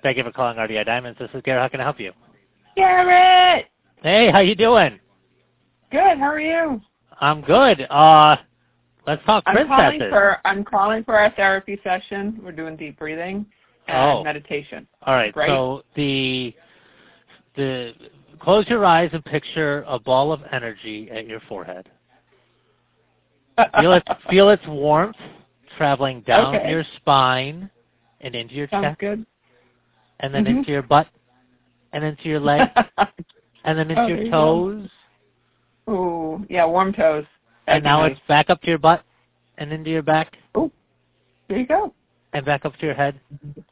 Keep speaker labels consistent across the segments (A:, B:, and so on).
A: Thank you for calling RDI Diamonds. This is Garrett. How can I help you?
B: Garrett!
A: Hey, how you doing?
B: Good, how are you?
A: I'm good. Let's talk princesses.
B: I'm calling for our therapy session. We're doing deep breathing and meditation.
A: All right.
B: Right?
A: So the close your eyes and picture a ball of energy at your forehead. Feel its warmth traveling down your spine and into your chest.
B: Sounds good.
A: And then into your butt, and into your legs, and then into your toes.
B: Ooh, yeah, warm toes.
A: And now it's back up to your butt, and into your back.
B: Ooh, there you go.
A: And back up to your head.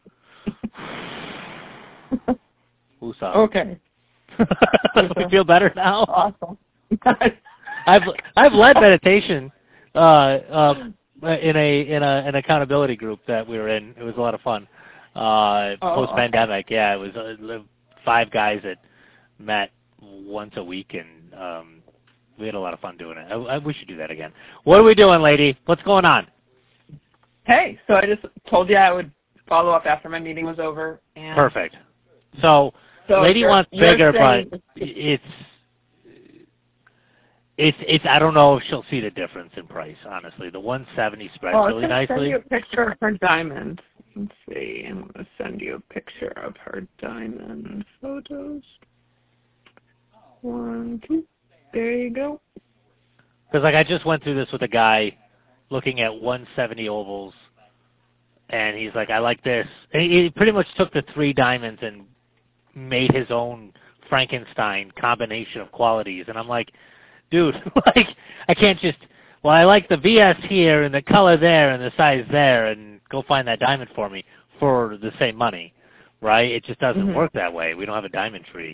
A: Woosah.
B: Okay.
A: You feel better now?
B: Awesome.
A: I've led meditation in an accountability group that we were in. It was a lot of fun. Post-pandemic, yeah, it was 5 guys that met once a week, and we had a lot of fun doing it. We should do that again. What are we doing, lady? What's going on?
B: Hey, so I just told you I would follow up after my meeting was over. And
A: Perfect. So lady wants bigger, but it's I don't know if she'll see the difference in price, honestly. The 170 spreads really nicely.
B: Send you a picture of her diamonds. Let's see. I'm going to send you a picture of her diamond photos. 1, 2. There you go.
A: Because I just went through this with a guy looking at 170 ovals, and he's like, I like this. And he pretty much took the 3 diamonds and made his own Frankenstein combination of qualities. And I'm like, dude, I can't just, I like the VS here and the color there and the size there, and go find that diamond for me for the same money, right? It just doesn't work that way. We don't have a diamond tree.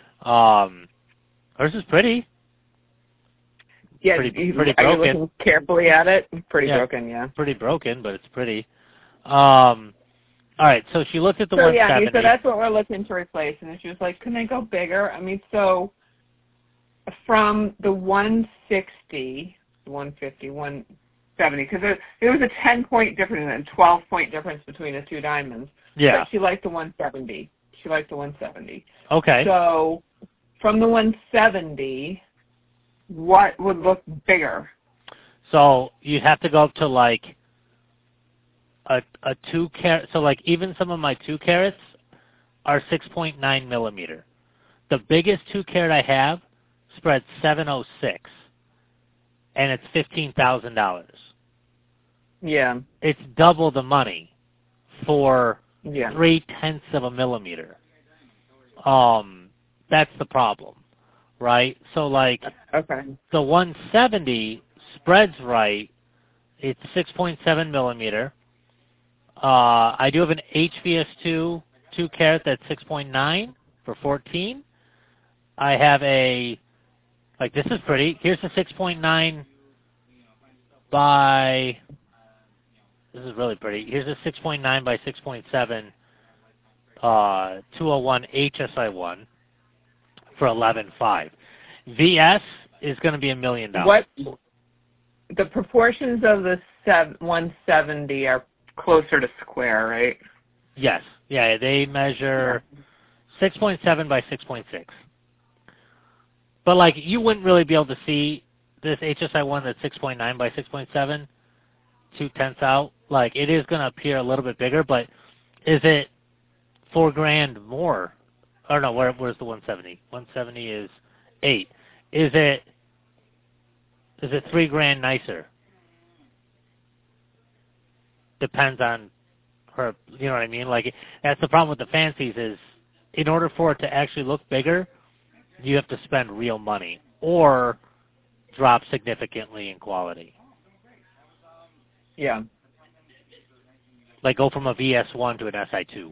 A: Hers is pretty.
B: Yeah,
A: pretty
B: are
A: broken.
B: You looking carefully at it? Pretty broken, yeah.
A: Pretty broken, but it's pretty. All right, so she looked at the 170.
B: Yeah, so that's what we're looking to replace, and she was like, can they go bigger? I mean, so from the 160, 150, 170, because there was a 10-point difference and a 12-point difference between the 2 diamonds.
A: Yeah.
B: But she liked the 170. She liked the 170.
A: Okay.
B: So from the 170, what would look bigger?
A: So you have to go up to like a 2 carat. So like even some of my 2 carats are 6.9 millimeter. The biggest 2 carat I have spreads 706, and it's $15,000.
B: Yeah.
A: It's double the money for 0.3 of a millimeter. That's the problem, right? So like the 170 spreads right. It's 6.7 millimeter. I do have an HVS2 2 carat that's 6.9 for 14. I have a, like, this is pretty. Here's a 6.9 by, this is really pretty. Here's a 6.9 by 6.7 201 HSI1 for 11.5. VS is going to be $1 million.
B: What the proportions of the 170 are closer to square, right?
A: Yes. Yeah, they measure 6.7 by 6.6. But, like, you wouldn't really be able to see this HSI1 that's 6.9 by 6.7, 2/10 out. Like, it is going to appear a little bit bigger, but is it $4,000 more? Or no, where's the 170? 170 is 8. Is it $3,000 nicer? Depends on her, you know what I mean? Like, that's the problem with the fancies is, in order for it to actually look bigger, you have to spend real money or drop significantly in quality.
B: Yeah.
A: Like go from a VS1 to an SI2.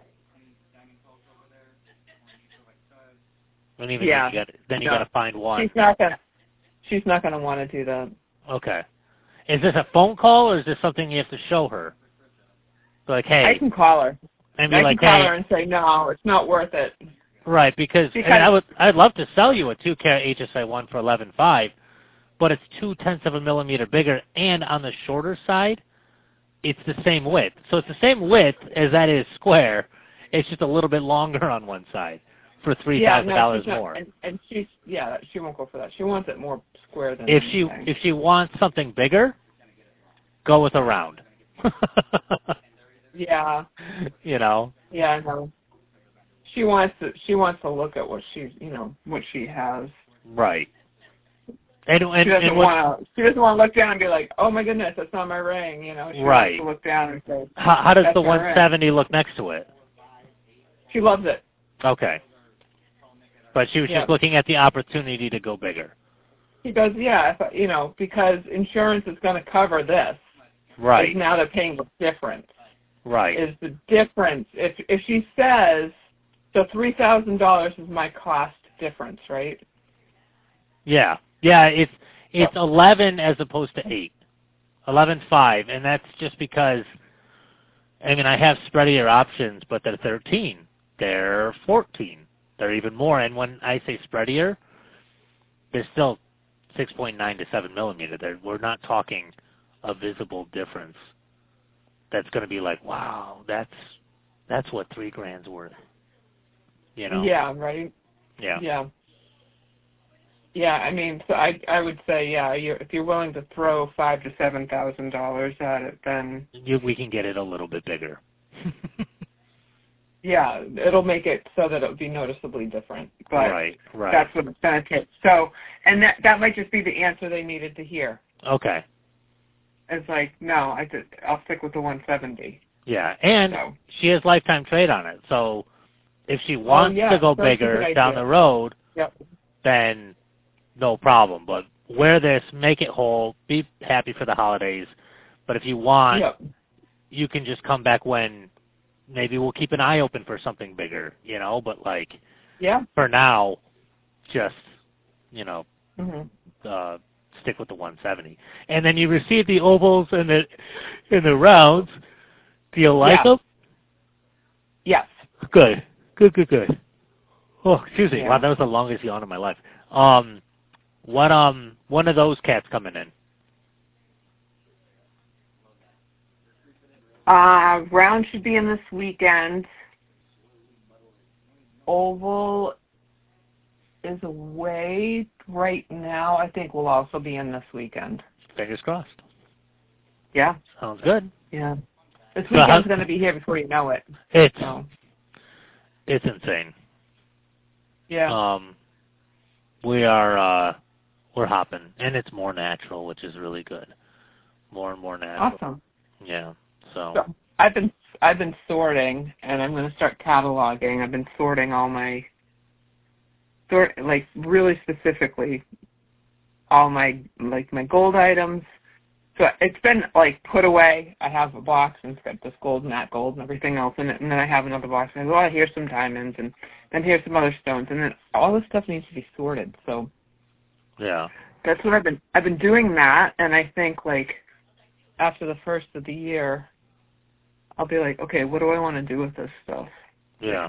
A: And even then you got to find one.
B: She's not gonna want to do that.
A: Okay. Is this a phone call or is this something you have to show her? Like, hey.
B: I can call her.
A: And be
B: I
A: like,
B: can call
A: hey.
B: her and say, no, it's not worth it.
A: Right, because I'd love to sell you a 2 carat HSI1 for 11.5, but it's 0.2 of a millimeter bigger, and on the shorter side, it's the same width. So it's the same width as that is square. It's just a little bit longer on one side for
B: Yeah, no,
A: $3,000
B: she's not,
A: more.
B: and she won't go for that. She wants it more square than
A: If
B: anything.
A: she wants something bigger, go with a round.
B: Yeah.
A: You know.
B: Yeah, no. She wants to look at what what she has.
A: Right.
B: She doesn't want to look down and be like, "Oh my goodness, that's not my ring." You know, she wants to look down and say,
A: How does
B: that's
A: the
B: my
A: 170
B: ring.
A: look next to it?
B: She loves it.
A: Okay. But she was just looking at the opportunity to go bigger.
B: She goes, yeah, because insurance is going to cover this.
A: Right.
B: Now they're paying the difference.
A: Right.
B: Is the difference. If she says, so $3,000 is my cost difference, right?
A: Yeah. Yeah, it's 11 as opposed to 8. 11.5, and that's just because, I mean, I have spreadier options, but they're 13. They're 14. They're even more. And when I say spreadier, they're still 6.9 to 7 millimeter. We're not talking a visible difference. That's going to be like, wow, that's what $3,000's worth. You know?
B: Yeah. Right.
A: Yeah.
B: Yeah. Yeah. I mean, so I would say, yeah, if you're willing to throw $5,000 to $7,000 at it, then
A: we can get it a little bit bigger.
B: Yeah, it'll make it so that it'll be noticeably different. But
A: right.
B: That's what it's going to take. So, and that might just be the answer they needed to hear.
A: Okay.
B: It's like, no, I'll stick with the 170.
A: Yeah, and she has lifetime trade on it. So if she wants to go bigger down the road, then no problem. But wear this, make it whole, be happy for the holidays. But if you want, you can just come back when maybe we'll keep an eye open for something bigger, but for now, just, stick with the 170. And then you receive the ovals and the rounds. Do you like them?
B: Yes.
A: Good. Oh, excuse me. Yeah. Wow, that was the longest yawn of my life. When are those cats coming in?
B: Round should be in this weekend. Oval is away right now. I think we'll also be in this weekend.
A: Fingers crossed.
B: Yeah.
A: Sounds good.
B: Yeah. This weekend's going to be here before you know it.
A: It's insane.
B: Yeah.
A: We're hopping, and it's more natural, which is really good. More and more natural.
B: Awesome.
A: Yeah. So
B: I've been sorting, and I'm going to start cataloging. I've been sorting all my really specifically all my my gold items. So it's been put away. I have a box and it's got this gold and that gold and everything else in it, and then I have another box and I go, oh, here's some diamonds, and then here's some other stones, and then all this stuff needs to be sorted. So
A: yeah,
B: that's what I've been doing that, and I think after the first of the year, I'll be like, okay, what do I want to do with this stuff?
A: Yeah.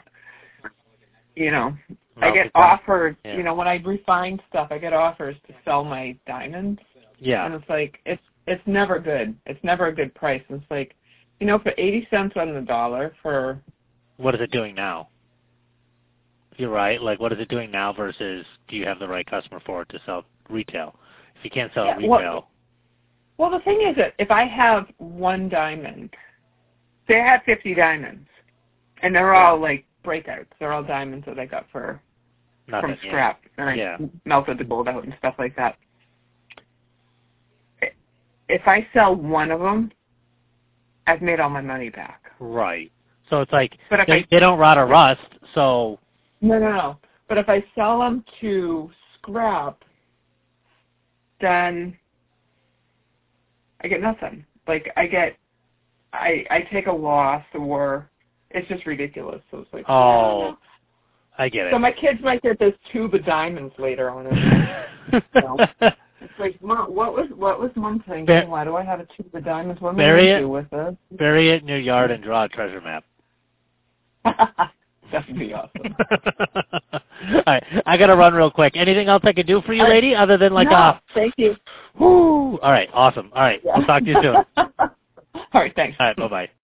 B: I get offers, when I refine stuff, I get offers to sell my diamonds.
A: Yeah.
B: And it's it's never good. It's never a good price. And it's for 80 cents on the dollar for...
A: What is it doing now? You're right. What is it doing now versus do you have the right customer for it to sell retail? If you can't sell retail...
B: Well, the thing is that if I have one diamond, say I have 50 diamonds, and they're all breakouts. They're all diamonds that I got from scrap, and I melted the gold out and stuff like that. If I sell one of them, I've made all my money back.
A: Right. So it's they don't rot or rust, so...
B: No. But if I sell them to scrap, then I get nothing. I take a loss, or it's just ridiculous. So it's
A: oh, I get it.
B: So my kids might get this tube of diamonds later on. It's Mom, what was Mom thinking? Why do I have a tube of diamonds? What am I going to do with this?
A: Bury it in your yard and draw a treasure map.
B: That would be awesome.
A: All right, I got to run real quick. Anything else I could do for you, lady, other than
B: no, thank you.
A: Woo! All right, awesome. All right, We'll talk to you soon.
B: All right, thanks.
A: All right, bye-bye.